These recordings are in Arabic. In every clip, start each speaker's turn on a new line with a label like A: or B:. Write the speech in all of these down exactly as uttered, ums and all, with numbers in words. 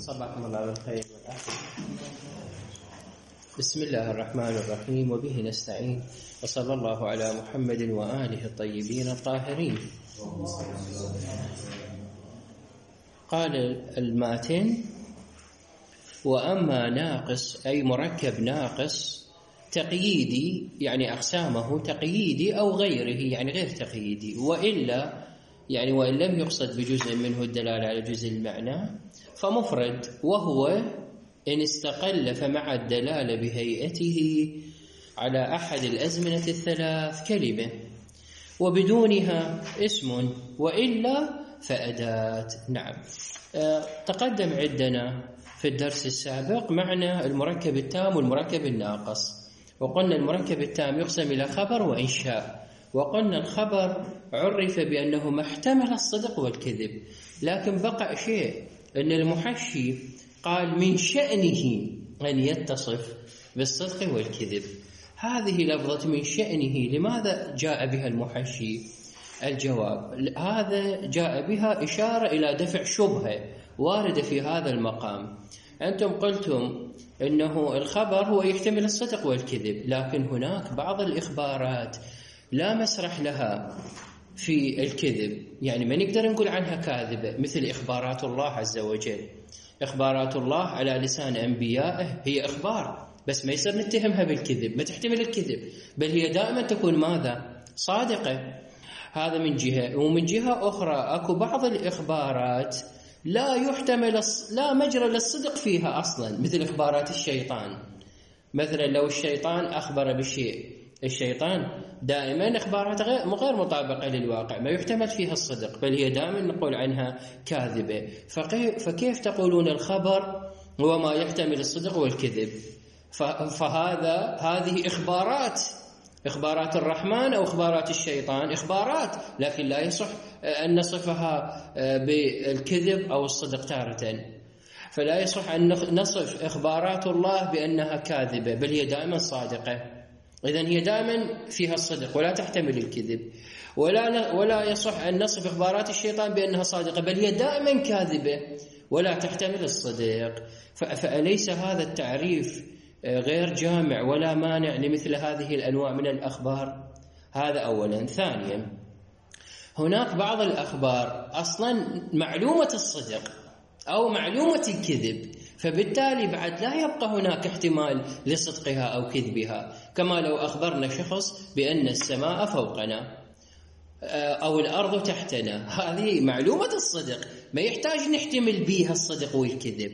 A: صباحكم الله بالخير والعافية. بسم الله الرحمن الرحيم وبه نستعين وصلى الله على محمد وآله الطيبين الطاهرين. قال الماتن: وأما ناقص أي مركب ناقص تقييدي، يعني أقسامه تقييدي أو غيره يعني غير تقييدي، وإلا يعني وإن لم يقصد بجزء منه الدلالة على جزء المعنى فمفرد، وهو إن استقل فمع الدلالة بهيئته على أحد الأزمنة الثلاث كلمة وبدونها اسم، وإلا فأداة. نعم، تقدم عندنا في الدرس السابق معنى المركب التام والمركب الناقص، وقلنا المركب التام يقسم إلى خبر وإنشاء، وقلنا الخبر عرف بأنه ما احتمل الصدق والكذب، لكن بقى شيء أن المحشي قال من شأنه أن يتصف بالصدق والكذب. هذه لفظة من شأنه لماذا جاء بها المحشي؟ الجواب: هذا جاء بها إشارة إلى دفع شبهة واردة في هذا المقام. أنتم قلتم أنه الخبر هو يحتمل الصدق والكذب، لكن هناك بعض الإخبارات لا مسرح لها في الكذب، يعني ما نقدر نقول عنها كاذبة، مثل إخبارات الله عز وجل. إخبارات الله على لسان أنبيائه هي إخبار، بس ما يصير نتهمها بالكذب، ما تحتمل الكذب، بل هي دائما تكون ماذا؟ صادقة. هذا من جهة. ومن جهة أخرى أكو بعض الإخبارات لا يحتمل لا مجرى للصدق فيها أصلا، مثل إخبارات الشيطان. مثلا لو الشيطان أخبر بشيء، الشيطان دائما إخبارات غير غير مطابقة للواقع، ما يحتمل فيها الصدق، بل هي دائما نقول عنها كاذبة. فكيف تقولون الخبر هو ما يحتمل الصدق والكذب؟ فهذا هذه إخبارات، إخبارات الرحمن أو إخبارات الشيطان إخبارات، لكن لا يصح أن نصفها بالكذب أو الصدق تارة. فلا يصح أن نصف إخبارات الله بأنها كاذبة، بل هي دائما صادقة. إذن هي دائما فيها الصدق ولا تحتمل الكذب. ولا ولا يصح أن نصف إخبارات الشيطان بأنها صادقة، بل هي دائما كاذبة ولا تحتمل الصدق. فأليس هذا التعريف غير جامع ولا مانع لمثل هذه الأنواع من الأخبار؟ هذا أولا. ثانيا، هناك بعض الأخبار أصلا معلومة الصدق أو معلومة الكذب، فبالتالي بعد لا يبقى هناك احتمال لصدقها أو كذبها، كما لو أخبرنا شخص بأن السماء فوقنا أو الأرض تحتنا، هذه معلومة الصدق ما يحتاج نحتمل بها الصدق والكذب،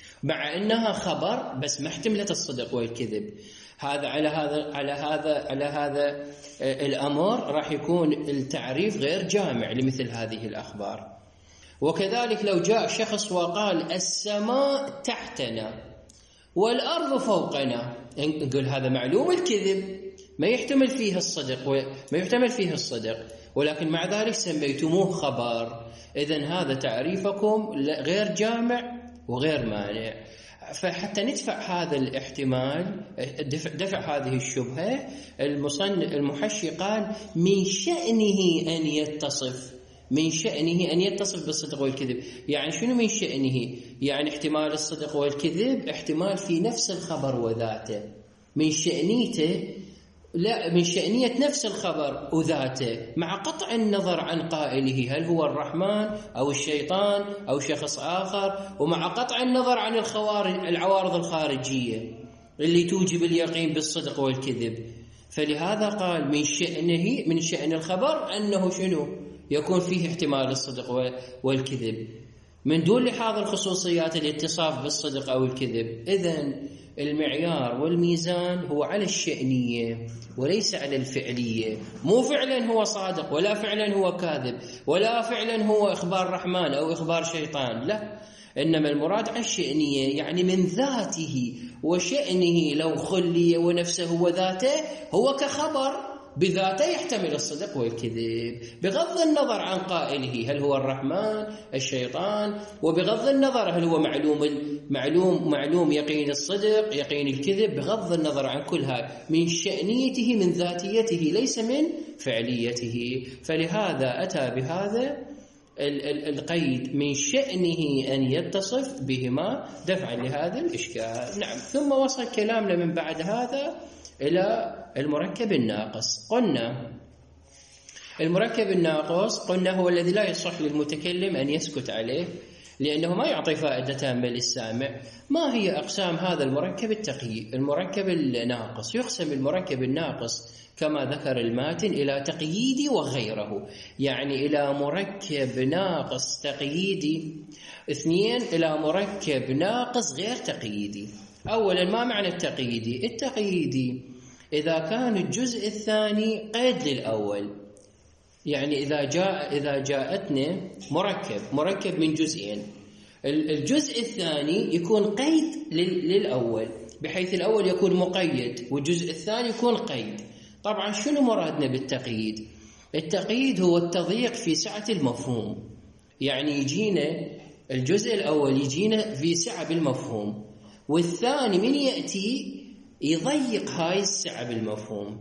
A: مع أنها خبر بس ما احتملت الصدق والكذب. هذا على هذا على هذا على هذا الأمر راح يكون التعريف غير جامع لمثل هذه الأخبار. وكذلك لو جاء شخص وقال السماء تحتنا والأرض فوقنا، نقول هذا معلوم الكذب ما يحتمل فيه الصدق وما يحتمل فيه الصدق، ولكن مع ذلك سميتموه خبر. إذن هذا تعريفكم غير جامع وغير مانع. فحتى ندفع هذا الاحتمال، دفع, دفع هذه الشبهة، المصنف المحشي قال من شأنه أن يتصف من شأنه أن يتصف بالصدق والكذب. يعني شنو من شأنه؟ يعني احتمال الصدق والكذب احتمال في نفس الخبر وذاته، من شأنيته لا من شأنية نفس الخبر وذاته، مع قطع النظر عن قائله هل هو الرحمن أو الشيطان أو شخص آخر، ومع قطع النظر عن الخوارج العوارض الخارجية اللي توجب اليقين بالصدق والكذب. فلهذا قال من شأنه من شأن الخبر أنه شنو؟ يكون فيه احتمال الصدق والكذب من دون لحاظ الخصوصيات الاتصاف بالصدق أو الكذب. إذن المعيار والميزان هو على الشأنية وليس على الفعلية، مو فعلا هو صادق ولا فعلا هو كاذب ولا فعلا هو إخبار رحمن أو إخبار شيطان، لا، إنما المراد عن الشأنية، يعني من ذاته وشأنه لو خلي ونفسه وذاته هو كخبر بذاته يحتمل الصدق والكذب، بغض النظر عن قائله هل هو الرحمن الشيطان، وبغض النظر هل هو معلوم معلوم معلوم يقين الصدق يقين الكذب، بغض النظر عن كلها من شأنيته من ذاتيته ليس من فعليته. فلهذا أتى بهذا القيد من شأنه أن يتصف بهما دفعا لهذا الإشكال. نعم. ثم وصل كلامنا من بعد هذا إلى المركب الناقص. قلنا المركب الناقص قلنا هو الذي لا يصح للمتكلم أن يسكت عليه لأنه ما يعطي فائدة تامة للسامع. ما هي أقسام هذا المركب التقييدي؟ المركب الناقص يقسم المركب الناقص كما ذكر الماتن إلى تقييدي وغيره، يعني إلى مركب ناقص تقييدي، اثنين إلى مركب ناقص غير تقييدي. أولا ما معنى التقييدي؟ التقييدي إذا كان الجزء الثاني قيد للأول، يعني إذا جاء إذا جاءتنا مركب مركب من جزئين، الجزء الثاني يكون قيد للأول بحيث الأول يكون مقيد والجزء الثاني يكون قيد. طبعا شنو مرادنا بالتقييد؟ التقييد هو التضييق في سعة المفهوم، يعني يجينا الجزء الأول يجينا في سعة بالمفهوم، والثاني من يأتي يضيق هاي السعة بالمفهوم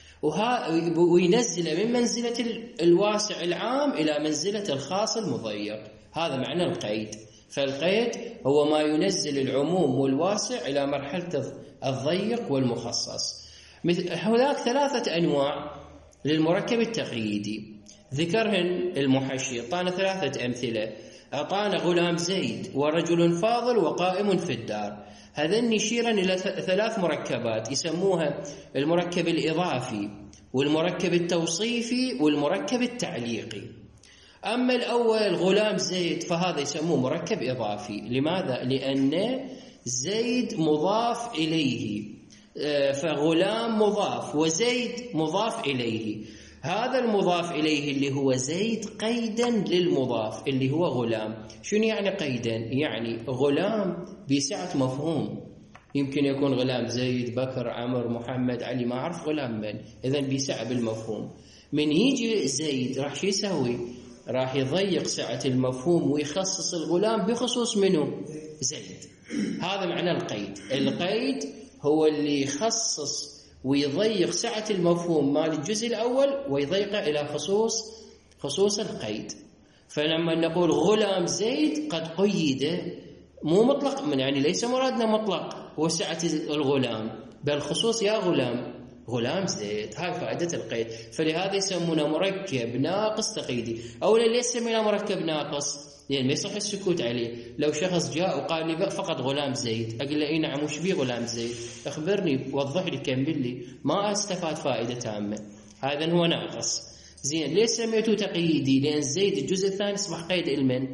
A: وينزل من منزلة الواسع العام إلى منزلة الخاص المضيق. هذا معنى القيد. فالقيد هو ما ينزل العموم والواسع إلى مرحلة الضيق والمخصص. هناك ثلاثة أنواع للمركب التقييدي ذكرهن المحشي. أعطانا ثلاثة أمثلة. أعطانا غلام زيد ورجل فاضل وقائم في الدار. هذين يشيرا إلى ثلاث مركبات يسموها المركب الإضافي والمركب التوصيفي والمركب التعليقي. أما الأول غلام زيد فهذا يسموه مركب إضافي. لماذا؟ لأن زيد مضاف إليه، فغلام مضاف وزيد مضاف إليه. هذا المضاف إليه اللي هو زيد قيدا للمضاف اللي هو غلام. شنو يعني قيدا؟ يعني غلام بسعة مفهوم، يمكن يكون غلام زيد بكر عمر محمد علي، ما أعرف غلام من، إذن بسعة بالمفهوم. من يجي زيد راح شو يسوي؟ راح يضيق سعة المفهوم ويخصص الغلام بخصوص منه زيد. هذا معنى القيد. القيد هو اللي يخصص ويضيق سعة المفهوم مال الجزء الأول ويضيقه إلى خصوص خصوص القيد. فلما نقول غلام زيد قد قيد، مو مطلق، من يعني ليس مرادنا مطلق وسعة الغلام، بل خصوص يا غلام غلام زيد. هاي فائدة القيد. فلهذا يسمونه مركب ناقص تقييدي. أولا ليش سميناه مركب ناقص؟ لأن ما يصح السكوت عليه. لو شخص جاء وقال لي فقط غلام زيد، أقول له إي نعم وش بيه غلام زيد؟ أخبرني، وضح لي، كمل لي، ما استفاد فائدة تامة. هذا هو ناقص. زين، ليش سميته تقييدي؟ لأن زيد الجزء الثاني أصبح قيد المن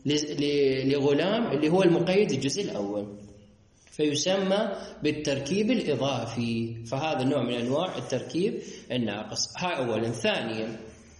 A: لغلام اللي هو المقيد الجزء الأول، فيسمى بالتركيب الإضافي. فهذا نوع من أنواع التركيب الناقص. هاي أولا. ثانيا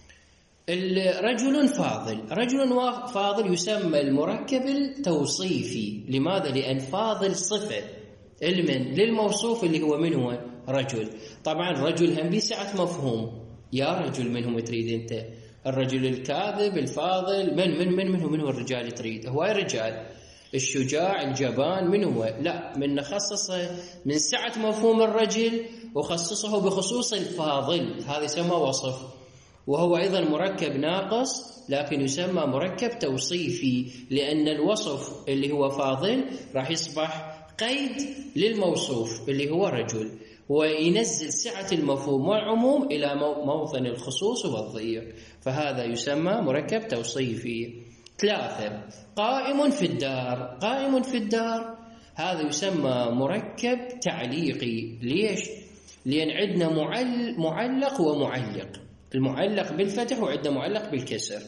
A: الرجل فاضل. رجل فاضل يسمى المركب التوصيفي. لماذا؟ لأن فاضل صفة المن للموصوف اللي هو من هو رجل. طبعا رجل هم بسعة مفهوم. يا رجل منهم تريد أنت؟ الرجل الكاذب الفاضل من من من من هو من هو الرجال تريد؟ هو رجال. الشجاع الجبان من هو؟ لا، من نخصصه من سعة مفهوم الرجل وخصصه بخصوص الفاضل. هذا يسمى وصف، وهو أيضا مركب ناقص لكن يسمى مركب توصيفي، لأن الوصف اللي هو فاضل راح يصبح قيد للموصوف اللي هو رجل، وينزل سعة المفهوم والعموم إلى موطن الخصوص والضيق. فهذا يسمى مركب توصيفي. ثلاثة قائم في الدار. قائم في الدار هذا يسمى مركب تعليقي. ليش؟ لأن عندنا معلق ومعلق. المعلق بالفتح وعندنا معلق بالكسر.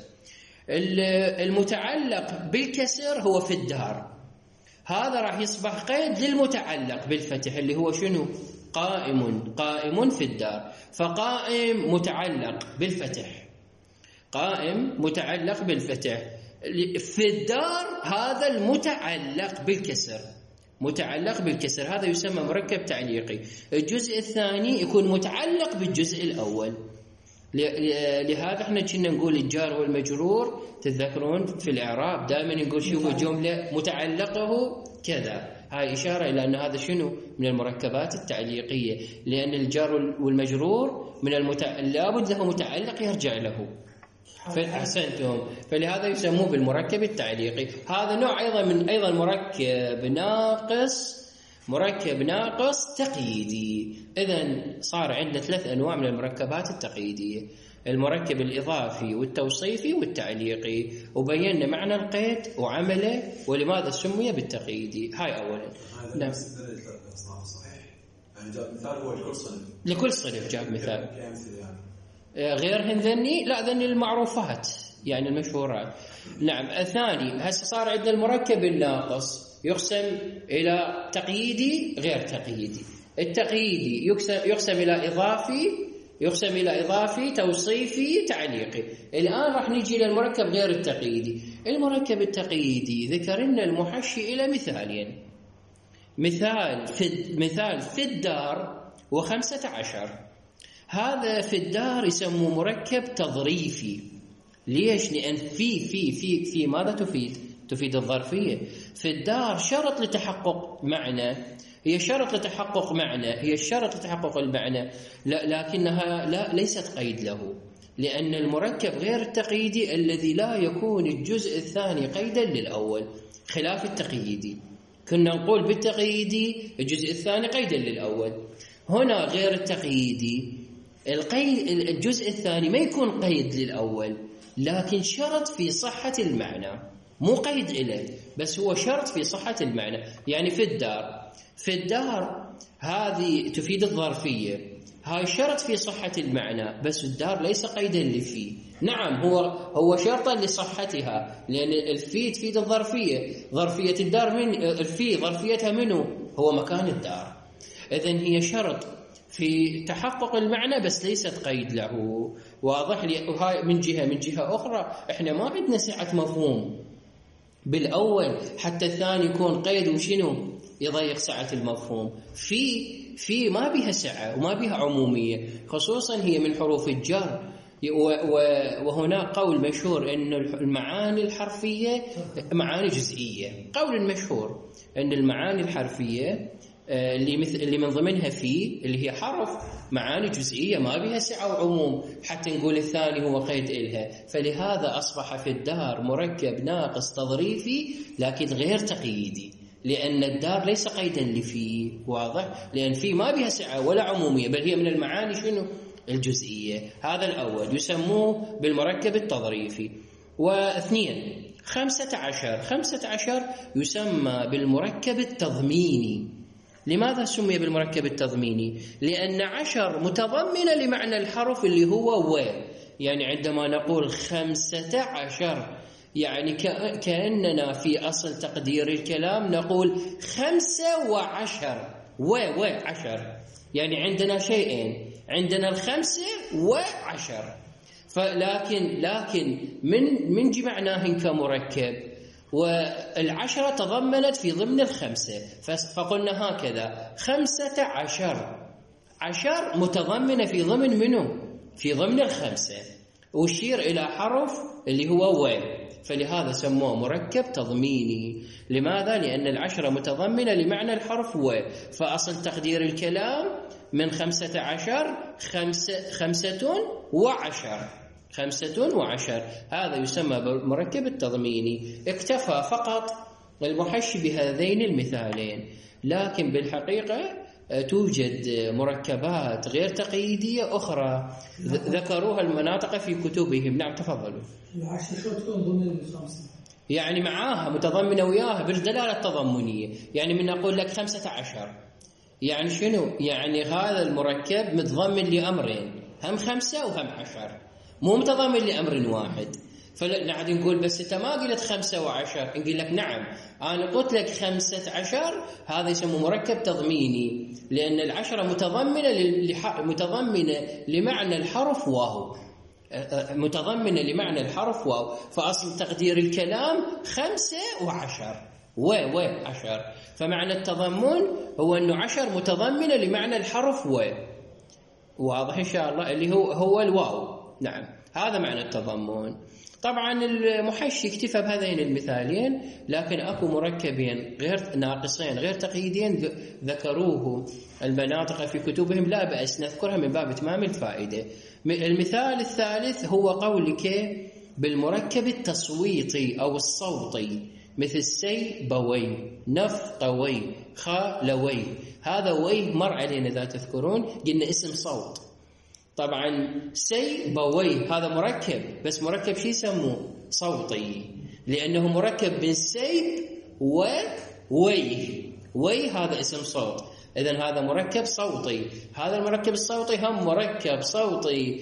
A: المتعلق بالكسر هو في الدار، هذا راح يصبح قيد للمتعلق بالفتح اللي هو شنو؟ قائم. قائم في الدار. فقائم متعلق بالفتح، قائم متعلق بالفتح. في الدار هذا المتعلق بالكسر، متعلق بالكسر. هذا يسمى مركب تعليقي. الجزء الثاني يكون متعلق بالجزء الأول. لهذا احنا كنا نقول الجار والمجرور، تتذكرون في الإعراب دائما نقول شوفوا جملة متعلقه كذا. هاي إشارة إلى أن هذا شنو؟ من المركبات التعليقية، لأن الجار والمجرور من المتع... لابد له متعلق يرجع له. أحسنتم. فلهذا يسموه بالمركب التعليقي. هذا نوع أيضا من أيضا مركب ناقص، مركب ناقص تقييدي. إذن صار عندنا ثلاث أنواع من المركبات التقييدية: المركب الإضافي والتوصيفي والتعليقي، وبينا معنى القيد وعمله ولماذا سمي بالتقييدي. هاي أولا. نعم.
B: يعني جاب مثال هو لكل صنف.
A: لكل صنف جاب مثال. غيرهن ذني لا ذني المعروفات يعني المشهورات. نعم. الثاني هسه صار عندنا المركب الناقص يقسم إلى تقييدي غير تقييدي. التقييدي يقسم, يقسم إلى إضافي، يقسم إلى إضافي توصيفي تعليقي. الآن راح نيجي للمركب غير التقييدي. المركب التقييدي ذكر لنا المحشي إلى مثالين. مثال في مثال في الدار وخمسة عشر. هذا في الدار يسموه مركب تظريفي. ليش؟ لأن في في في في ماذا تفيد؟ تفيد الظرفية. في الدار شرط لتحقق معنى، هي شرط لتحقق معنى، هي الشرط لتحقق المعنى، لا لكنها لا ليست قيد له، لأن المركب غير التقييدي الذي لا يكون الجزء الثاني قيدا للأول، خلاف التقييدي. كنا نقول بالتقييدي الجزء الثاني قيدا للأول. هنا غير التقييدي القيد الجزء الثاني ما يكون قيد للأول، لكن شرط في صحة المعنى، مو قيد إليه بس هو شرط في صحة المعنى. يعني في الدار، في الدار هذه تفيد الظرفية، هاي شرط في صحة المعنى بس الدار ليس قيدا لفيه. نعم هو هو شرطا لصحتها، لأن الفي تفيد الظرفية، ظرفية الدار من الفي ظرفيتها منه هو مكان الدار. إذن هي شرط في تحقق المعنى بس ليست قيد له. واضح لي؟ وهاي من جهة. من جهة أخرى إحنا ما عندنا سعة مفهوم بالأول حتى الثاني يكون قيد وشنو يضيق سعة المفهوم. في في ما بها سعة وما بها عمومية، خصوصا هي من حروف الجر. وهنا قول مشهور أن المعاني الحرفية معاني جزئية. قول مشهور أن المعاني الحرفية اللي مثل اللي من ضمنها في اللي هي حرف معاني جزئية ما بها سعة وعموم حتى نقول الثاني هو قيد إلها. فلهذا أصبح في الدار مركب ناقص تظريفي لكن غير تقييدي، لأن الدار ليس قيدا لفيه. واضح؟ لأن فيه ما بها سعة ولا عمومية، بل هي من المعاني شنو؟ الجزئية. هذا الأول يسموه بالمركب التظريفي. واثنين خمسة عشر. خمسة عشر يسمى بالمركب التضميني. لماذا سمي بالمركب التضميني؟ لأن عشر متضمنة لمعنى الحرف اللي هو و. يعني عندما نقول خمسة عشر يعني كأننا في أصل تقدير الكلام نقول خمسة وعشر و و عشر. يعني عندنا شيئين، عندنا الخمسة وعشر. فلكن لكن من من جمعناهن كمركب، والعشرة تضمنت في ضمن الخمسة، فقلنا هكذا خمسة عشر. عشر متضمنة في ضمن منه؟ في ضمن الخمسة، ويشير إلى حرف اللي هو و. فلهذا سموه مركب تضميني. لماذا؟ لأن العشرة متضمنة لمعنى الحرف و. فأصل تقدير الكلام من خمسة عشر خمسة, خمسة وعشر خمسة وعشر. هذا يسمى بالمركب التضميني. اكتفى فقط المحشي بهذين المثالين، لكن بالحقيقة توجد مركبات غير تقييدية أخرى ذكروها المناطق في كتبهم. نعم تفضلوا.
C: العشرة شو تكون ضمن الخمسة؟
A: يعني معاها متضمنة وياها بالدلالة التضمنية. يعني من أقول لك خمسة عشر يعني شنو؟ يعني هذا المركب متضمن لأمرين، هم خمسة وهم عشر، مو متضمن لأمر واحد. فنعد نقول بس انت ما قلت خمسة وعشر، نقول لك نعم أنا قلت لك خمسة عشر. هذا يسمى مركب تضميني، لأن العشرة متضمنة متضمنة لمعنى الحرف واو، متضمنة لمعنى الحرف واو. فأصل تقدير الكلام خمسة وعشر و و عشر. فمعنى التضمن هو أنه عشر متضمنة لمعنى الحرف و. واضح إن شاء الله اللي هو هو الواو. نعم هذا معنى التضمن. طبعا المحشي اكتفى بهذين المثالين، لكن اكو مركبين غير ناقصين غير تقييدين ذكروه المناطق في كتبهم، لا بأس نذكرها من باب اتمام الفائده. المثال الثالث هو قولك بالمركب التصويتي او الصوتي مثل سيبوي، نفقوي، خالوي. هذا وي مر علينا اذا تذكرون، قلنا اسم صوت. طبعا سيبوي هذا مركب، بس مركب شو يسموه؟ صوتي، لأنه مركب من سيب ووي. وي هذا اسم صوت، إذن هذا مركب صوتي. هذا المركب الصوتي هم مركب صوتي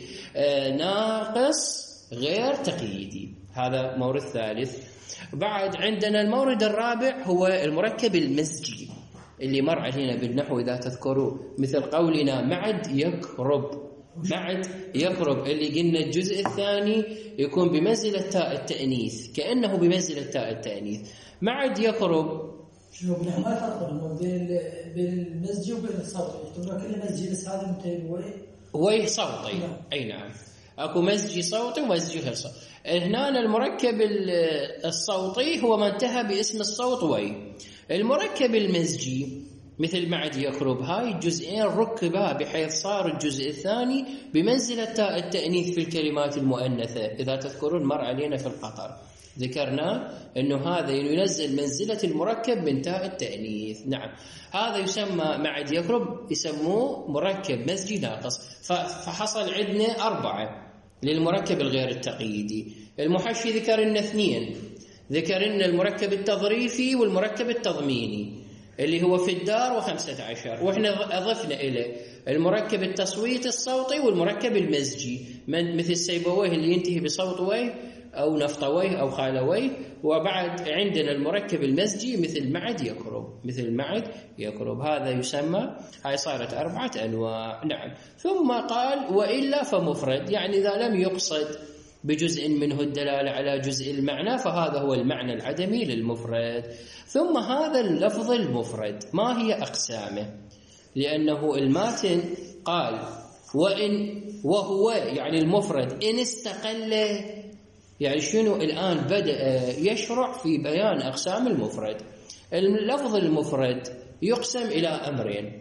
A: ناقص غير تقييدي. هذا مورد ثالث. بعد عندنا المورد الرابع هو المركب المزجي اللي مر علينا بالنحو إذا تذكروا، مثل قولنا معد يقرب. معد يقرب اللي قلنا الجزء الثاني يكون بمنزلة تاء التأنيث، كأنه بمنزلة تاء التأنيث. معد يقرب
C: شنو ما فرق بين بين المزجي وبين الصوتي؟ تقول كل مزجي بس هذا متين وي
A: وي صوتي. اي نعم، اكو مزجي صوتي ومزجي غير صوتي. هنا المركب الصوتي هو ما انتهى باسم الصوت وي. المركب المزجي مثل معد يقرب، هاي الجزئين ركبا بحيث صار الجزء الثاني بمنزلة تاء التأنيث في الكلمات المؤنثة. إذا تذكرون مر علينا في القطر ذكرنا أنه هذا ينزل منزلة المركب من تاء التأنيث. نعم، هذا يسمى معد يقرب، يسموه مركب مزجي ناقص. فحصل عندنا أربعة للمركب الغير التقييدي. المحشي ذكر لنا اثنين، ذكر لنا المركب التظريفي والمركب التضميني اللي هو في الدار وخمسة عشر، وإحنا أضفنا إليه المركب التصويت الصوتي والمركب المزجي من مثل سيبويه اللي ينتهي بصوت وي أو نفطويه أو خالويه. وبعد عندنا المركب المزجي مثل معد يقرب، مثل معد يقرب. هذا يسمى، هاي صارت أربعة أنواع. نعم. ثم قال وإلا فمفرد، يعني إذا لم يقصد بجزء منه الدلالة على جزء المعنى فهذا هو المعنى العدمي للمفرد. ثم هذا اللفظ المفرد ما هي أقسامه؟ لأنه الماتن قال وإن وهو يعني المفرد إن استقل، يعني شنو الآن بدأ يشرع في بيان أقسام المفرد. اللفظ المفرد يقسم إلى أمرين،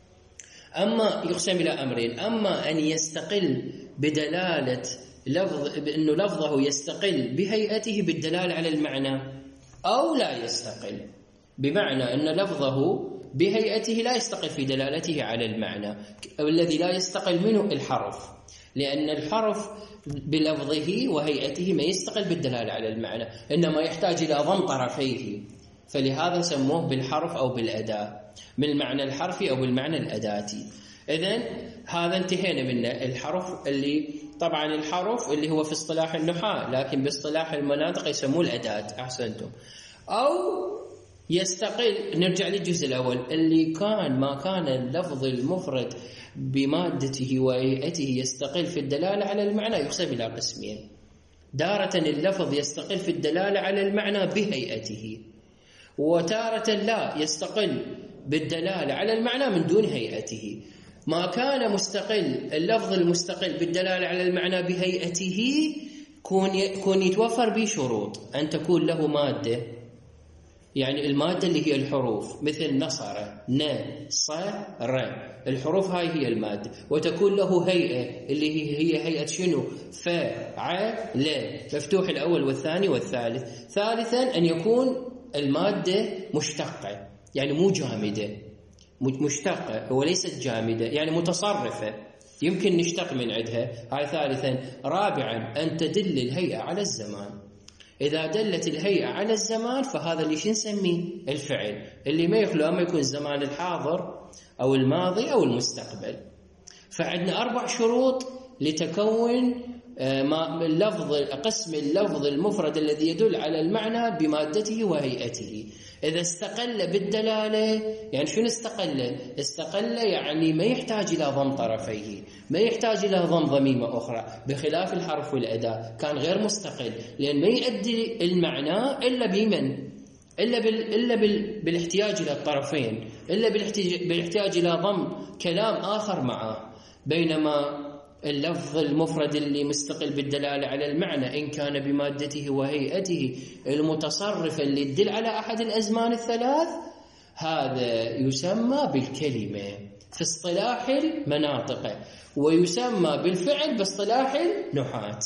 A: أما يقسم إلى أمرين أما أن يستقل بدلالة لفظ، بأنه لفظه يستقل بهيئته بالدلالة على المعنى، أو لا يستقل، بمعنى أن لفظه بهيئته لا يستقل في دلالته على المعنى. الذي لا يستقل منه الحرف، لأن الحرف بلفظه وهيئته ما يستقل بالدلالة على المعنى، إنما يحتاج إلى ضم طرفيه، فلهذا سموه بالحرف أو بالأداة، من المعنى الحرفي أو بالمعنى الأداتي. إذن هذا انتهينا منه. الحرف اللي طبعا الحرف اللي هو في اصطلاح النحاة، لكن باصطلاح المناطق يسموه الأداة. أحسنتم. أو يستقل، نرجع للجزء الأول اللي كان ما كان اللفظ المفرد بمادته وهيئته يستقل في الدلالة على المعنى يقسم إلى قسمين. تارة اللفظ يستقل في الدلالة على المعنى بهيئته، وتارة لا يستقل بالدلالة على المعنى من دون هيئته. ما كان مستقل اللفظ المستقل بالدلالة على المعنى بهيئته كون يتوفر به شروط، أن تكون له مادة، يعني المادة اللي هي الحروف مثل نصر ن ص ر، الحروف هاي هي المادة، وتكون له هيئة اللي هي هيئة شنو؟ ف ع ل، مفتوح الأول والثاني والثالث. ثالثا أن يكون المادة مشتقة، يعني مو جامدة، مشتقة وليست جامدة، يعني متصرفة يمكن نشتق من عندها. هاي ثالثا. رابعا أن تدل الهيئة على الزمان. إذا دلت الهيئة على الزمان فهذا اللي شنسميه الفعل، اللي ما يخلو أما يكون الزمان الحاضر أو الماضي أو المستقبل. فعندنا أربع شروط لتكون ما اللفظ قسم اللفظ المفرد الذي يدل على المعنى بمادته وهيئته. إذا استقل بالدلالة، يعني شنو استقل؟ استقل يعني ما يحتاج إلى ضم طرفيه، ما يحتاج إلى ضم ضميمة أخرى، بخلاف الحرف والأداة كان غير مستقل، لأن ما يؤدي المعنى إلا بمن؟ إلا, بال... إلا بال... بالاحتياج إلى الطرفين، إلا بالاحتياج... بالاحتياج إلى ضم كلام آخر معه. بينما اللفظ المفرد اللي مستقل بالدلالة على المعنى إن كان بمادته وهيئته المتصرفة اللي تدل على أحد الأزمان الثلاث، هذا يسمى بالكلمة في اصطلاح المناطق، ويسمى بالفعل باصطلاح النحاة.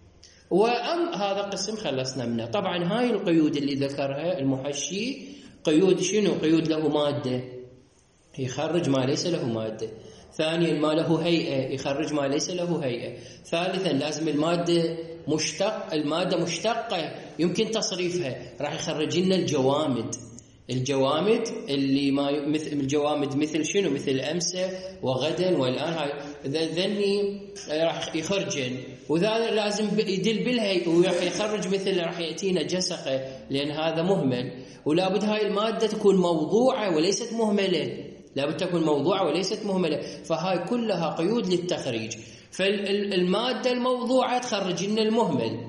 A: وأم هذا قسم خلصنا منه. طبعا هاي القيود اللي ذكرها المحشي قيود شنو؟ قيود له مادة يخرج ما ليس له مادة، ثانيا ما له هيئة يخرج ما ليس له هيئة، ثالثا لازم المادة مشتق المادة مشتقة يمكن تصريفها، راح يخرج لنا الجوامد الجوامد اللي ما مثل الجوامد مثل شنو؟ مثل أمس وغدا والآن، هاي ذني راح يخرجن، وذا لازم يدل بالهيئة، وراح يخرج مثل راح يأتينا جسقة لأن هذا مهمل، ولابد هاي المادة تكون موضوعة وليست مهملة، لابد تكون موضوعة وليست مهملة، فهاي كلها قيود للتخريج. فالمادة الموضوعة تخرج لنا المهمل،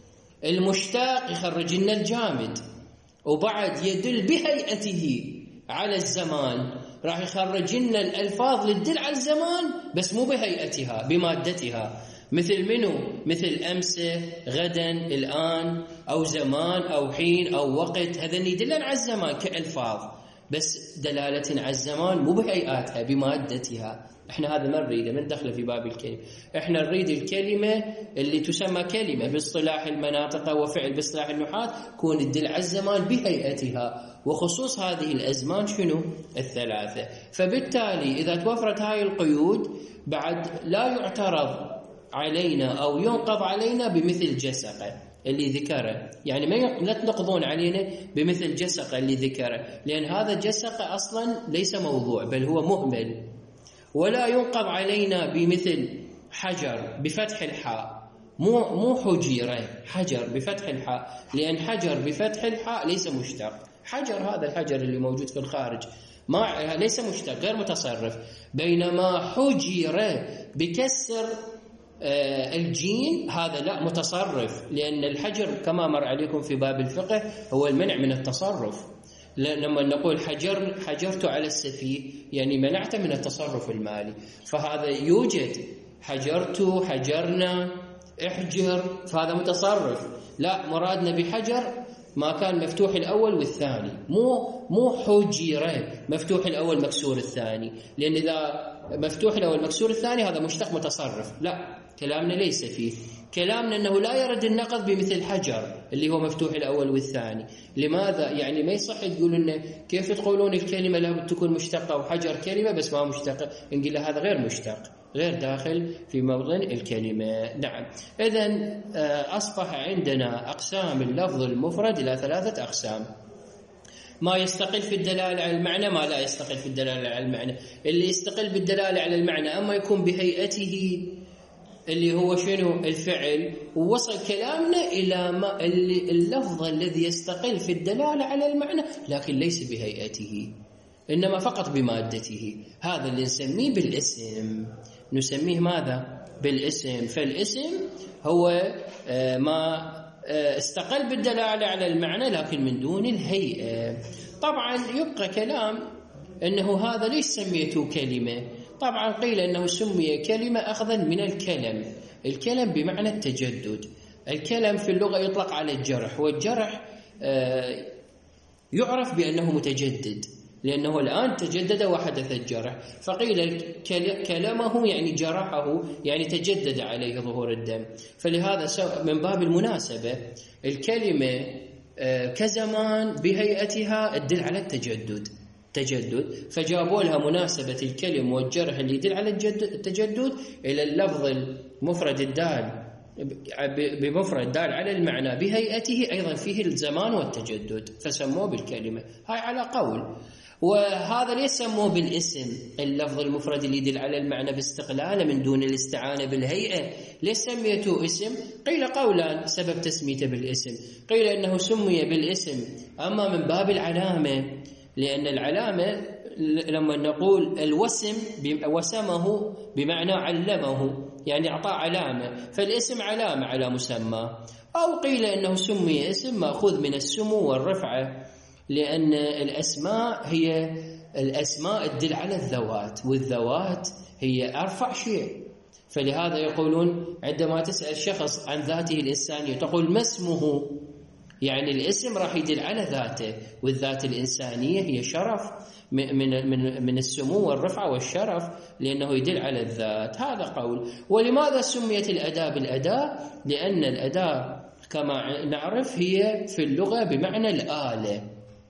A: المشتاق يخرج لنا الجامد، وبعد يدل بهيئته على الزمان، راح يخرج لنا الألفاظ اللي تدل على الزمان بس مو بهيئتها بمادتها، مثل منو؟ مثل أمس غدا الآن أو زمان أو حين أو وقت، هذا يدلن على الزمان كألفاظ بس دلالة على الزمان مو بهيئاتها بمادتها. احنا هذا ما نريده، من دخل في باب الكلمة، احنا نريد الكلمة اللي تسمى كلمة باصطلاح المناطق وفعل باصطلاح النحاة تكون تدل على الزمان بهيئتها، وخصوص هذه الأزمان شنو؟ الثلاثة. فبالتالي إذا توفرت هاي القيود بعد لا يعترض علينا أو ينقض علينا بمثل جسقة اللي ذكره، يعني ما لا تنقضون علينا بمثل جسقة اللي ذكره، لأن هذا جسقة أصلا ليس موضوع بل هو مهمل. ولا ينقض علينا بمثل حجر بفتح الحاء، مو مو حجيرة، حجر بفتح الحاء، لأن حجر بفتح الحاء ليس مشتق، حجر هذا الحجر اللي موجود في الخارج ما ليس مشتق غير متصرف، بينما حجر بكسر آه الجين هذا لا متصرف، لأن الحجر كما مر عليكم في باب الفقه هو المنع من التصرف. لما نقول حجر حجرت على السفيه يعني منعته من التصرف المالي، فهذا يوجد حجرت حجرنا احجر، فهذا متصرف. لا، مرادنا بحجر ما كان مفتوح الأول والثاني، مو مو حجيرة مفتوح الأول مكسور الثاني، لأن إذا مفتوح الأول مكسور الثاني هذا مشتق متصرف. لا، كلامنا ليس فيه، كلامنا أنه لا يرد النقض بمثل حجر اللي هو مفتوح الأول والثاني. لماذا؟ يعني ما يصح تقول لنا كيف تقولون الكلمة لابد تكون مشتقة وحجر كلمة بس ما مشتقة، نقول له هذا غير مشتق، غير داخل في موضع الكلمة. نعم، إذن أصبح عندنا أقسام اللفظ المفرد إلى ثلاثة أقسام: ما يستقل في الدلالة على المعنى، ما لا يستقل في الدلالة على المعنى. اللي يستقل بالدلالة على المعنى أما يكون بهيئته اللي هو شنو؟ الفعل. ووصل كلامنا إلى ما اللفظ الذي يستقل في الدلالة على المعنى لكن ليس بهيئته إنما فقط بمادته، هذا اللي نسميه بالاسم. نسميه ماذا؟ بالاسم. فالاسم هو ما استقل بالدلالة على المعنى لكن من دون الهيئة. طبعا يبقى كلام أنه هذا ليش سميته كلمة. طبعا قيل أنه سمي كلمة أخذا من الكلم. الكلم بمعنى التجدد. الكلم في اللغة يطلق على الجرح، والجرح يعرف بأنه متجدد لأنه الآن تجدد وحدث الجرح، فقيل كلمه يعني جرحه يعني تجدد عليه ظهور الدم. فلهذا من باب المناسبة الكلمة كزمان بهيئتها تدل على التجدد تجدد فجابوا لها مناسبة الكلم والجرح اللي يدل على التجدد إلى اللفظ المفرد الدال بمفرد دال على المعنى بهيئته أيضا فيه الزمان والتجدد فسموه بالكلمة. هاي على قول. وهذا ليس سموه بالاسم، اللفظ المفرد اللي يدل على المعنى باستقلاله من دون الاستعانة بالهيئة. ليش سميته اسم؟ قيل قولان سبب تسميته بالاسم. قيل أنه سمي بالاسم أما من باب العلامة، لأن العلامة لما نقول الوسم وسمه بمعنى علمه يعني أعطى علامة، فالاسم علامة على مسمى. أو قيل أنه سمي اسم مأخوذ من السمو والرفعة، لأن الأسماء هي الأسماء تدل على الذوات، والذوات هي أرفع شيء، فلهذا يقولون عندما تسأل شخص عن ذاته الإنسانية تقول ما اسمه، يعني الاسم راح يدل على ذاته، والذات الإنسانية هي شرف من من من السمو والرفعة والشرف، لأنه يدل على الذات. هذا قول. ولماذا سميت الأداة بالأداة؟ لأن الأداة كما نعرف هي في اللغة بمعنى الآلة،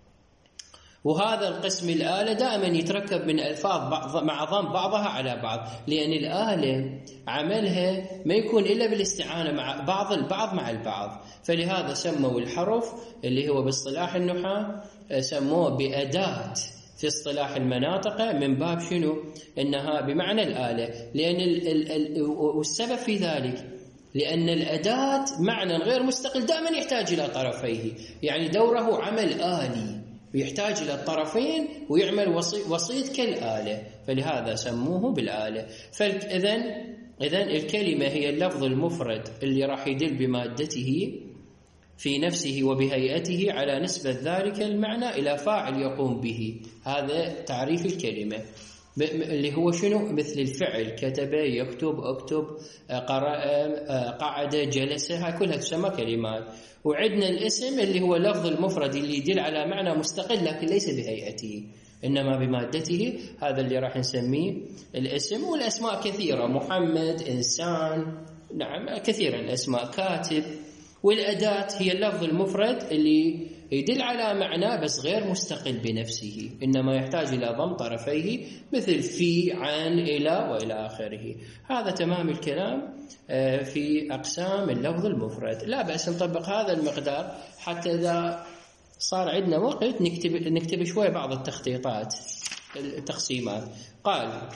A: وهذا القسم الآلة دائما يتركب من ألفاظ بعض مع ضم بعضها على بعض، لأن الآلة عملها ما يكون إلا بالاستعانة مع بعض البعض مع البعض. فلهذا سموا الحرف اللي هو باصطلاح النحاة سموه بأداة في اصطلاح المناطق، من باب شنو؟ إنها بمعنى الآلة. لأن ال ال ال والسبب في ذلك لأن الأداة معنى غير مستقل دائما يحتاج إلى طرفيه، يعني دوره عمل آلي يحتاج إلى الطرفين ويعمل وسيط كالآلة، فلهذا سموه بالآلة. فإذن إذن الكلمة هي اللفظ المفرد اللي راح يدل بمادته في نفسه وبهيئته على نسبة ذلك المعنى إلى فاعل يقوم به. هذا تعريف الكلمة اللي هو شنو؟ مثل الفعل كتب، يكتب، اكتب، قرأ، قعد، جلس، هاي كلها تسمى كلمات. وعندنا الاسم اللي هو اللفظ المفرد اللي يدل على معنى مستقل لكن ليس بهيئته إنما بمادته، هذا اللي راح نسميه الاسم. والأسماء كثيرة، محمد، إنسان، نعم كثيرا الأسماء، كاتب. والأداة هي اللفظ المفرد اللي يدل على معنى بس غير مستقل بنفسه، إنما يحتاج إلى ضم طرفيه مثل في، عن، إلى وإلى آخره. هذا تمام الكلام في أقسام اللفظ المفرد. لا بأس نطبق هذا المقدار حتى إذا صار عندنا وقت نكتب, نكتب شوية بعض التخطيطات التقسيمات. قال: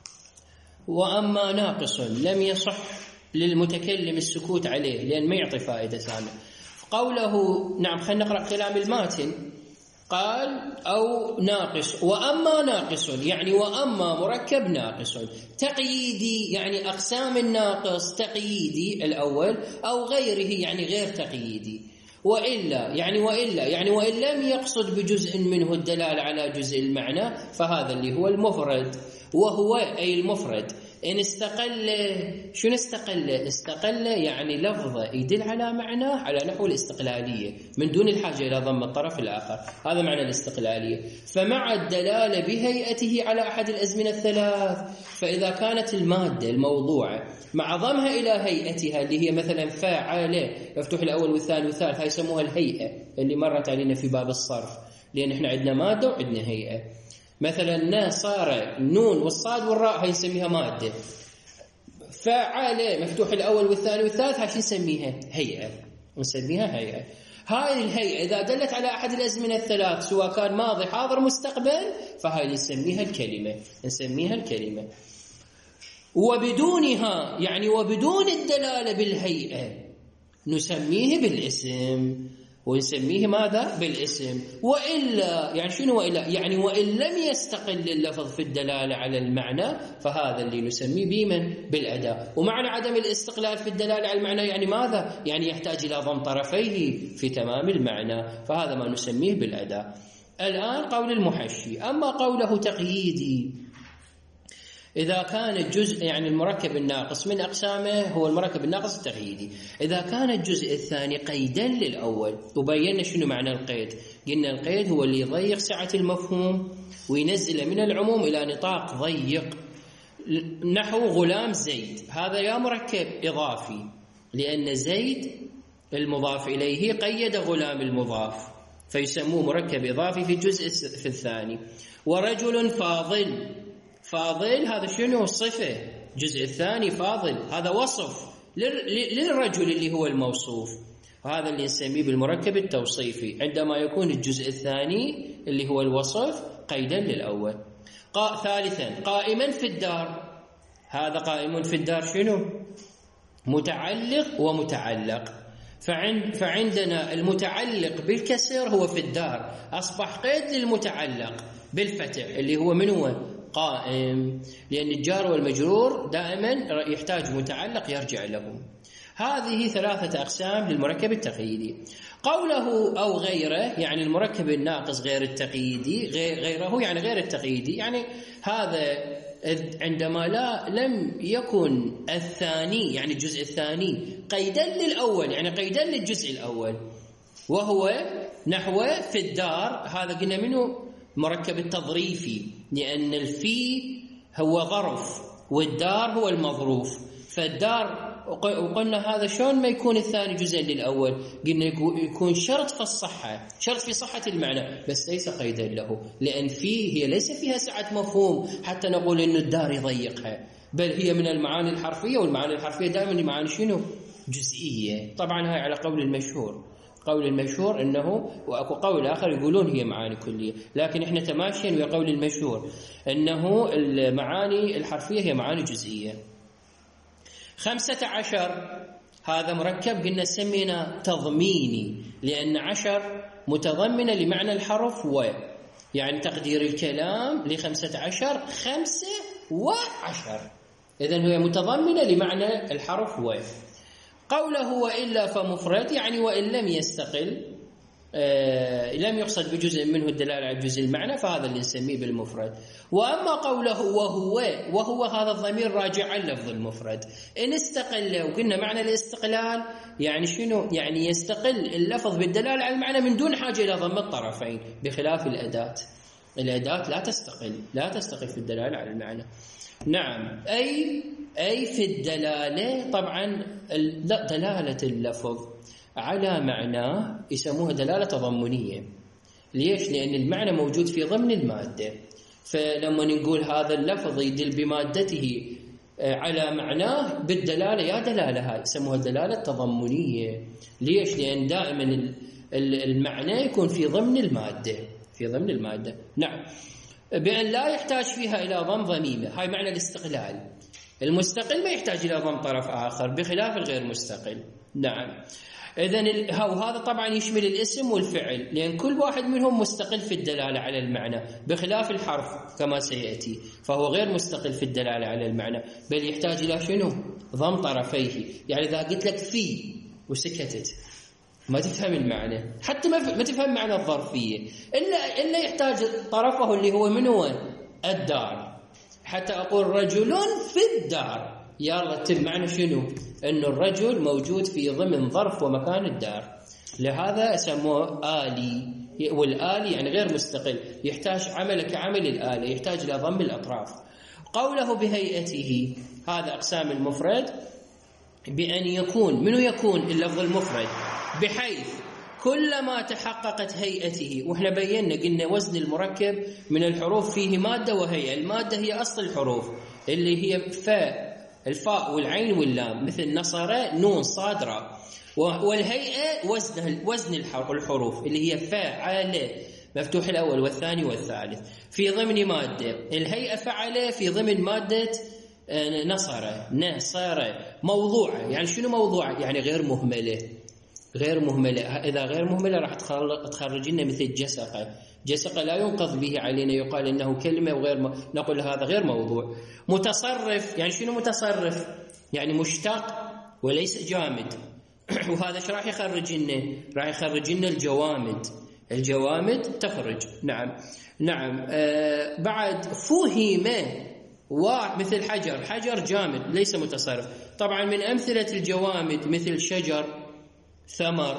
A: وأما ناقص لم يصح للمتكلم السكوت عليه لأن ما يعطي فائدة ثانية. قوله، نعم خلينا نقرأ كلام الماتن. قال: أو ناقص، وأما ناقص يعني وأما مركب ناقص تقييدي، يعني أقسام الناقص تقييدي الأول، أو غيره يعني غير تقييدي. وإلا يعني وإلا يعني وإن لم يقصد بجزء منه الدلالة على جزء المعنى فهذا اللي هو المفرد، وهو أي المفرد إن استقل. شنو استقل؟ استقل يعني لفظة يدل على معناه على نحو الاستقلالية من دون الحاجة إلى ضم الطرف الآخر، هذا معنى الاستقلالية. فمع الدلالة بهيئته على أحد الأزمنة الثلاث، فإذا كانت المادة الموضوعة مع ضمها إلى هيئتها اللي هي مثلا فاعل، يفتح الأول والثاني والثالث، هاي يسموها الهيئة اللي مرت علينا في باب الصرف، لأن إحنا عندنا مادة وعندنا هيئة. مثلا صار النون والصاد والراء هاي نسميها مادة، فاعل مفتوح الأول والثاني والثالث هاي نسميها هيئة، نسميها هيئة. هاي الهيئة إذا دلت على أحد الأزمنة الثلاث سواء كان ماضي حاضر مستقبل فهاي نسميها الكلمة، نسميها الكلمة. وبدونها يعني وبدون الدلالة بالهيئة نسميه بالاسم، ونسميه ماذا؟ بالاسم. وإلا يعني شنو وإلا؟ يعني وإن لم يستقل اللفظ في الدلالة على المعنى فهذا اللي نسميه بمن؟ بالأداة. ومعنى عدم الاستقلال في الدلالة على المعنى يعني ماذا؟ يعني يحتاج إلى ضم طرفيه في تمام المعنى، فهذا ما نسميه بالأداة. الآن قول المحشي. أما قوله تقييدي، إذا كان الجزء يعني المركب الناقص من أقسامه هو المركب الناقص التقييدي، إذا كان الجزء الثاني قيدا للأول، وبينا شنو معنى القيد. قلنا القيد هو اللي يضيق سعة المفهوم وينزل من العموم إلى نطاق ضيق، نحو غلام زيد، هذا يا مركب إضافي لأن زيد المضاف إليه قيد غلام المضاف فيسموه مركب إضافي في الجزء في الثاني. ورجل فاضل، فاضل هذا شنو؟ صفة، الجزء الثاني فاضل هذا وصف للرجل اللي هو الموصوف، وهذا اللي نسميه بالمركب التوصيفي عندما يكون الجزء الثاني اللي هو الوصف قيدا للأول. قا... ثالثا قائما في الدار، هذا قائم في الدار شنو؟ متعلق ومتعلق، فعند... فعندنا المتعلق بالكسر هو في الدار، أصبح قيد للمتعلق بالفتح اللي هو من هو؟ قائم، لأن الجار والمجرور دائما يحتاج متعلق يرجع له. هذه ثلاثة أقسام للمركب التقييدي. قوله أو غيره يعني المركب الناقص غير التقييدي، غير غيره يعني غير التقييدي، يعني هذا عندما لا لم يكن الثاني يعني الجزء الثاني قيدا للأول، يعني قيدا للجزء الأول، وهو نحو في الدار. هذا قلنا منه مركب التظريفي، لأن الفي هو ظرف والدار هو المظروف. فالدار وقلنا هذا شلون ما يكون الثاني جزء للأول؟ قلنا يكون شرط في الصحة، شرط في صحة المعنى، بس ليس قيدا له، لأن فيه هي ليس فيها سعة مفهوم حتى نقول إنه الدار يضيقها، بل هي من المعاني الحرفية، والمعاني الحرفية دائما معاني شنو؟ جزئية. طبعا هاي على قول المشهور، قول المشهور إنه، وأكو قول آخر يقولون هي معاني كلية، لكن إحنا تماشيا وقول المشهور إنه المعاني الحرفية هي معاني جزئية. خمسة عشر هذا مركب قلنا سمينا تضميني، لأن عشر متضمنة لمعنى الحرف و، يعني تقدير الكلام لخمسة عشر خمسة وعشر، إذن هي متضمنة لمعنى الحرف و. قوله وإلا فمفرد، يعني وإن لم يستقل، آه لم يقصد بجزء منه الدلالة على جزء المعنى، فهذا اللي نسميه بالمفرد. وأما قوله وهو، وهو هذا الضمير راجع عن لفظ المفرد. إن استقل، وقلنا معنى الاستقلال يعني شنو؟ يعني يستقل اللفظ بالدلالة على المعنى من دون حاجة إلى ضم الطرفين، بخلاف الأداة. الأداة لا تستقل، لا تستقل في الدلالة على المعنى. نعم، أي أي في الدلالة. طبعا دلالة اللفظ على معناه يسموها دلالة تضمنية. ليش؟ لأن المعنى موجود في ضمن المادة، فلما نقول هذا اللفظ يدل بمادته على معناه بالدلالة، يا دلالة هاي يسموها دلالة تضمنية. ليش؟ لأن دائما المعنى يكون في ضمن المادة، في ضمن المادة. نعم، بأن لا يحتاج فيها إلى ضم ضميمة، هاي معنى الاستقلال. المستقل ما يحتاج إلى ضم طرف آخر بخلاف الغير مستقل. نعم، إذن هذا طبعا يشمل الاسم والفعل، لأن كل واحد منهم مستقل في الدلالة على المعنى، بخلاف الحرف كما سيأتي، فهو غير مستقل في الدلالة على المعنى، بل يحتاج إلى شنو؟ ضم طرفيه. يعني إذا قلت لك في وسكتت ما تفهم المعنى، حتى ما تفهم معنى الظرفية، إلا إلا يحتاج طرفه اللي هو من هو الدار. حتى أقول رجل في الدار، يلا تب معنى شنو؟ إنه الرجل موجود في ضمن ظرف ومكان الدار، لهذا سموه آلي. والآلي يعني غير مستقل، يحتاج عمل كعمل الآلة، يحتاج إلى ضم الأطراف. قوله بهيئته، هذا أقسام المفرد، بأن يكون، منه يكون اللفظ المفرد، بحيث كلما تحققت هيئته. وإحنا بينا قلنا وزن المركب من الحروف فيه مادة وهيئة. المادة هي أصل الحروف اللي هي فاء، الفاء والعين واللام، مثل نصر نون صاد راء. والهيئة وزن وزن الحروف اللي هي فاعل، مفتوح الأول والثاني والثالث، في ضمن مادة. الهيئة فعل في ضمن مادة نصر نصر. موضوعة، يعني شنو موضوعة؟ يعني غير مهملة، غير مهملة. إذا غير مهملة راح تخرج لنا مثل جسقة. جسقة لا ينقض به علينا، يقال إنه كلمة وغير م... نقول هذا غير موضوع. متصرف، يعني شنو متصرف؟ يعني مشتق وليس جامد. وهذا ايش راح يخرج لنا؟ راح يخرج لنا الجوامد. الجوامد تخرج. نعم نعم. آه بعد فهم، ومثل حجر، حجر جامد ليس متصرف. طبعا من أمثلة الجوامد مثل شجر، ثمر،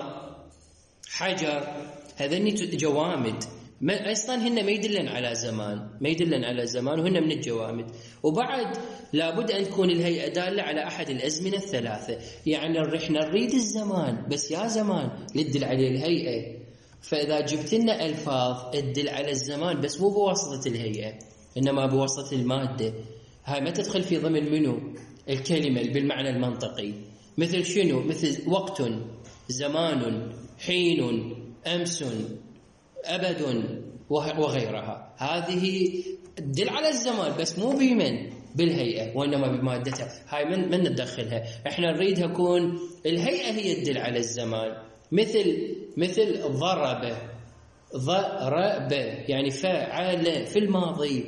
A: حجر، هذين جوامد ما أصلا هن ما يدلن على زمان، ما يدلن على زمان، وهن من الجوامد. وبعد لابد أن تكون الهيئة دالة على أحد الأزمنة الثلاثة. يعني إحنا نريد الزمان، بس يا زمان للدل على الهيئة. فإذا جبت لنا ألفاظ تدل على الزمان بس مو بواسطة الهيئة، إنما بواسطة المادة، هاي ما تدخل في ضمن منه الكلمة بالمعنى المنطقي. مثل شنو؟ مثل وقت، زمان، حين، أمس، أبد، وغيرها. هذه تدل على الزمان بس مو بمن بالهيئة، وإنما بمادتها. هاي من من ندخلها. إحنا نريدها كون الهيئة هي تدل على الزمان. مثل مثل ضرب، ضرب يعني فاعل في الماضي.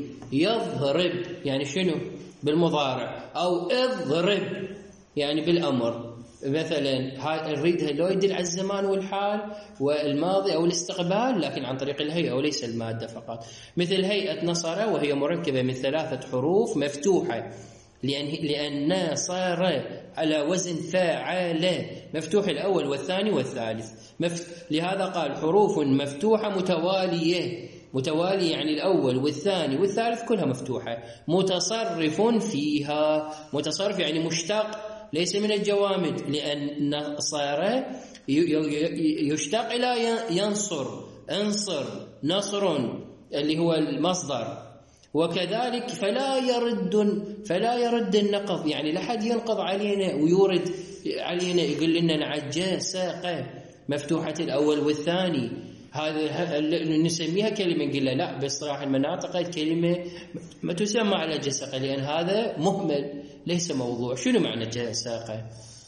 A: يضرب يعني شنو؟ بالمضارع. أو اضرب يعني بالأمر. مثلا نريدها لو يدل على الزمان والحال والماضي أو الاستقبال، لكن عن طريق الهيئة وليس المادة فقط. مثل هيئة نصر وهي مركبة من ثلاثة حروف مفتوحة، لأن لأن صار على وزن فاعل، مفتوح الأول والثاني والثالث. لهذا قال حروف مفتوحة متوالية، متوالي يعني الأول والثاني والثالث كلها مفتوحة. متصرف فيها، متصرف يعني مشتق ليس من الجوامد، لأن صار يشتق إلى ينصر، انصر، نصر اللي هو المصدر. وكذلك فلا يرد فلا يرد النقض، يعني لا حد ينقض علينا ويورد علينا يقول لنا نعجى ساقه مفتوحة الأول والثاني، هذا نسميها كلمة. نقول لا، باصطلاح المناطق الكلمة ما تسمى على جسقة، لأن هذا مهمل ليس موضوع. شنو معنى جسقة؟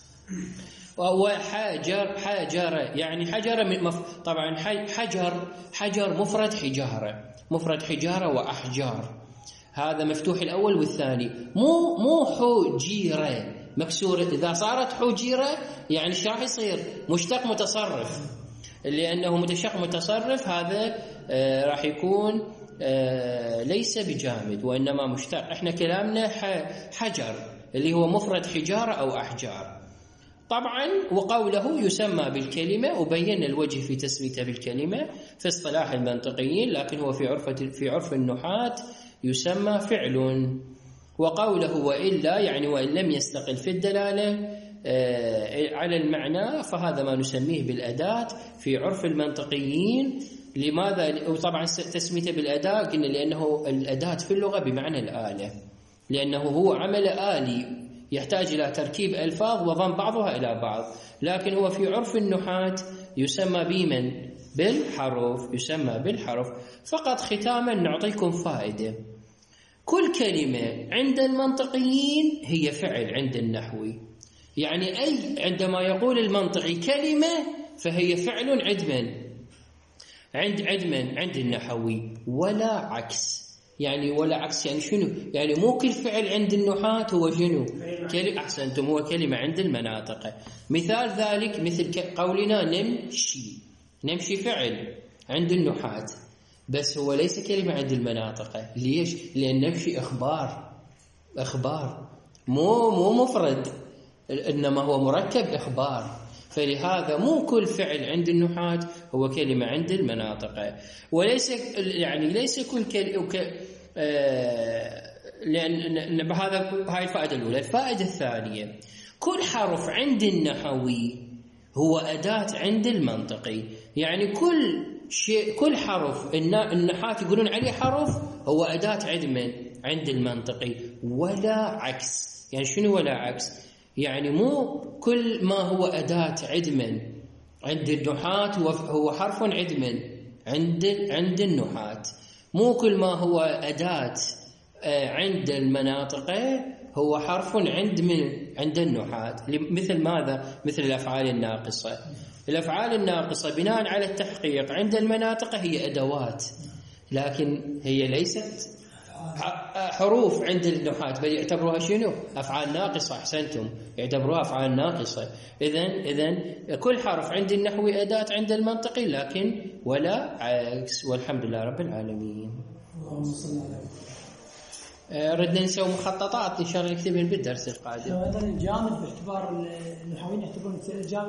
A: وهو حجر، حجر يعني حجر من مف... طبعا حجر حجر مفرد حجارة، مفرد حجارة وأحجار، هذا مفتوح الأول والثاني. مو مو حجيرة مكسورة، إذا صارت حجيرة يعني شو راح يصير؟ مشتق متصرف، لأنه متشق متصرف هذا آه راح يكون آه ليس بجامد وإنما مشتق. إحنا كلامنا حجر اللي هو مفرد حجارة أو أحجار. طبعا وقوله يسمى بالكلمة، وبين الوجه في تسميته بالكلمة في اصطلاح المنطقيين، لكن هو في عرف في عرف النحاة يسمى فعل. وقوله وإلا يعني وإن لم يستقل في الدلالة على المعنى، فهذا ما نسميه بالأداة في عرف المنطقيين. لماذا؟ وطبعا تسميته بالأداة قلنا لأنه الأداة في اللغة بمعنى الآلة، لأنه هو عمل آلي يحتاج إلى تركيب ألفاظ وضم بعضها إلى بعض، لكن هو في عرف النحاة يسمى بمن؟ بالحرف، يسمى بالحرف. فقط ختاما نعطيكم فائدة، كل كلمة عند المنطقيين هي فعل عند النحوي، يعني أي عندما يقول المنطقي كلمة فهي فعل عند من؟ عند عند من؟ عند النحوي، ولا عكس. يعني ولا عكس يعني شنو؟ يعني مو كل فعل عند النحاة هو شنو؟ كلمة. أحسنتم، هو كلمة عند المناطق. مثال ذلك مثل قولنا نمشي، نمشي فعل عند النحاة، بس هو ليس كلمة عند المناطق. ليش؟ لأن نمشي إخبار، إخبار مو مو مفرد، إنما هو مركب إخبار. فلهذا مو كل فعل عند النحاة هو كلمة عند المناطق. وليس يعني ليس كل كلمة آه لأن بهذا هاي الفائدة الأولى. الفائدة الثانية، كل حرف عند النحوي هو أداة عند المنطقي، يعني كل شيء كل حرف النحاة يقولون عليه حرف هو أداة عند من؟ عند المنطقي، ولا عكس. يعني شنو ولا عكس؟ يعني مو كل ما هو أداة عند من؟ عند النحاة هو حرف عند من؟ عند عند النحاة. مو كل ما هو أداة عند المناطق هو حرف عند من؟ عند النحاة. مثل ماذا؟ مثل الأفعال الناقصة. الأفعال الناقصة بناء على التحقيق عند المناطق هي أدوات، لكن هي ليست حروف عند النحاة، بل يعتبروها شنو؟ أفعال ناقصة. أحسنتم، يعتبروها أفعال ناقصة. إذن إذن كل حرف عند النحوي أداة عند المنطقي، لكن ولا عكس. والحمد لله رب العالمين.
C: اللهم صل على
A: ردنا نسوي مخططات إن شاء الله نكتبها بالدرس القادم.
C: هذا الجامد باعتبار النحويين يعتبرون الجامد